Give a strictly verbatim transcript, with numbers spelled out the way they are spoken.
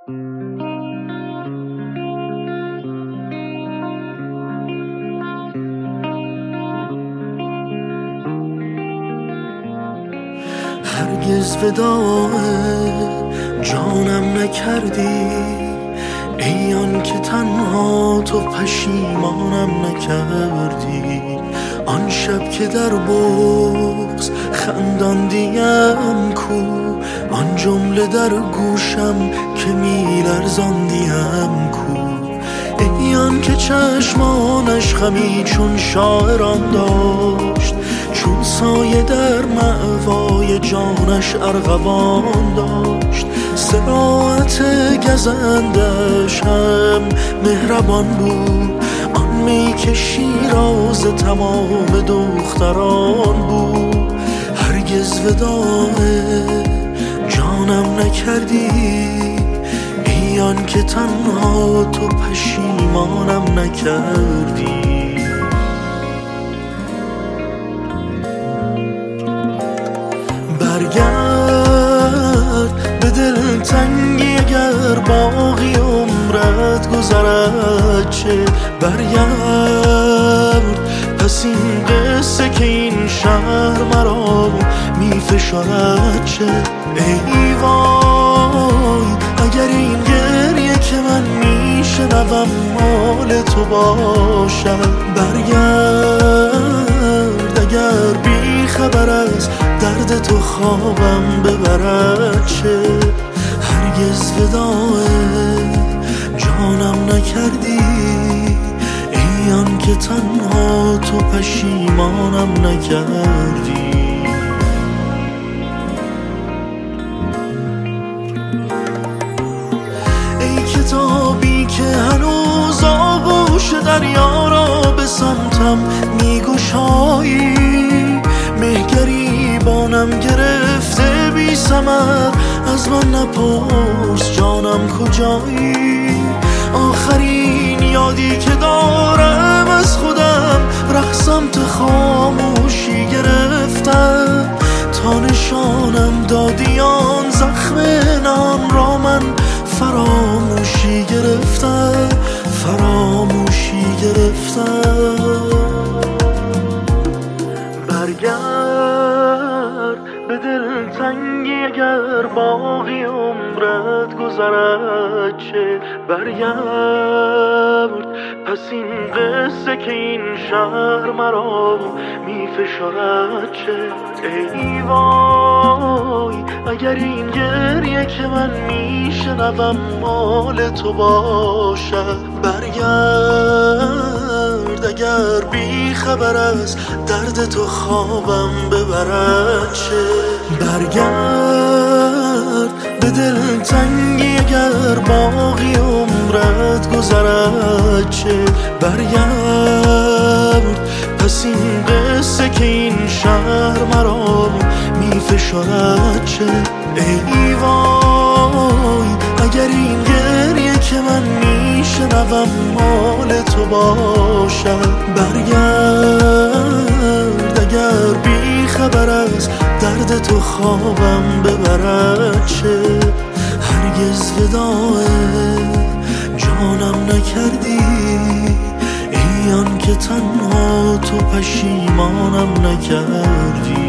هرگز وداع جانم نکردی، ای آن که تنها تو پشیمانم نکردی. آن شب که در بغض خنداندیم کو، آن جمله در گوشم که میلرزاندیم کو. ای آن که چشمانش خمی چون شاعران داشت، چون سایه در مأوای جانش ارغوان داشت. صراحت گزندش هم مهربان بود، آن می که شیراز تمام دختران بود. هرگز وداع جانم نکردی، ای آن که تنها تو پشیمانم نکردی. برگرد به دل تنگی اگر باقی عمرت گذرد چه، برگرد پس این قصه که این شهر مرا می فشارد چه. ای وای اگر این گریه که من می شنوم مال تو باشد. برگرد اگر بی خبر از درد تو خوابم ببرد چه. هرگز وداع جانم نکردی، ای آن که تنها تو پشیمانم نکردی. ای کتابی که هنوز آغوش دریا را به سمتم میگشایی، مهگریبانم گرفته بی ثمر، از من نپرس جانم کجایی. آخرین یادی که دارم از خودم ره سمت خاموشی گرفتم، تا نشانم دادی آن زخم نان را من فراموشی گرفتم، فراموشی گرفتم. برگرد به دل تنگی اگر باقی عمرت گذرد چه، برگرد پس این قصه که این شهر مرا می فشارد چه. ای وای اگر این گریه که من می شنوم مال تو باشد. برگرد اگر بی خبر از درد تو خوابم ببرد چه. برگرد به دل تنگی اگر باقی عمرت گذرد چه، برگرد پس این قصه که این شهر مرا می فشارد چه. ای وای اگر این گریه که من می شنوم مال تو باشد. برگرد اگر بی خبر از درد تو خوابم ببرد چه. هرگز وداع جانم نکردی، ای آن که تنها تو پشیمانم نکردی.